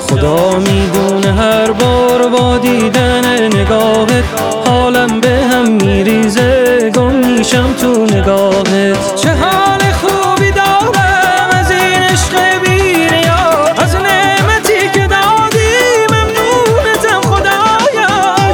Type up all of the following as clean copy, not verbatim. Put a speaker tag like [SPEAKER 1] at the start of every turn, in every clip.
[SPEAKER 1] خدا میدونه هر بار با دیدن نگاهت حالم به هم میریزه، گم میشم تو نگاهت. چه حال خوبی دارم از این عشق بی‌ریا، از نعمتی که دادی ممنونتم خدایا.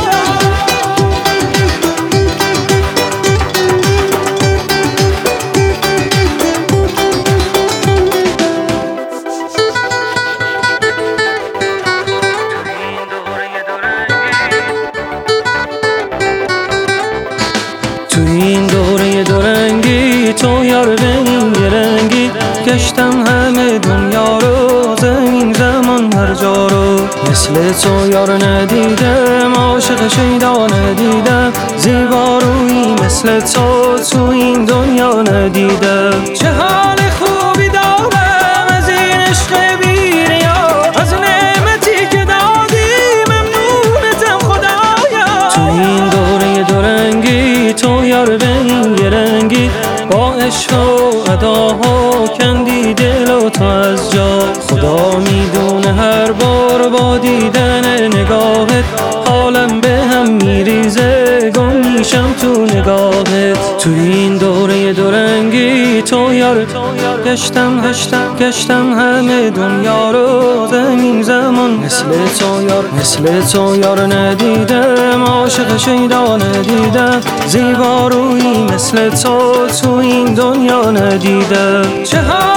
[SPEAKER 1] تو این دوره دورنگی تو یار به این یه رنگی، گشتم همه دنیا رو، زمین زمان هر جا رو. مثل تو یار ندیدم، عاشق شیدا ندیدم، زیبا رویی مثل تو این دنیا ندیدم. چه حال خوبی دارم از این عشق بی‌ریا، از نعمتی که دادی ممنونتم خدایا. تو این دوره دورنگی تو یار به این یه رنگی، با عشق و اداها کندی دل و تو از جا. خدا میدونه هر بار با دیدن نگاهت حالم به هم میریزه، گم میشم تو نگاهت. تو این دوره دورنگی تو یار گشتم همه دنیا رو، زمین زمان مثل تو یار ندیدم، عاشق شیدا ندیدم، زیبا رویی مثل تو این دنیا ندیدم. چه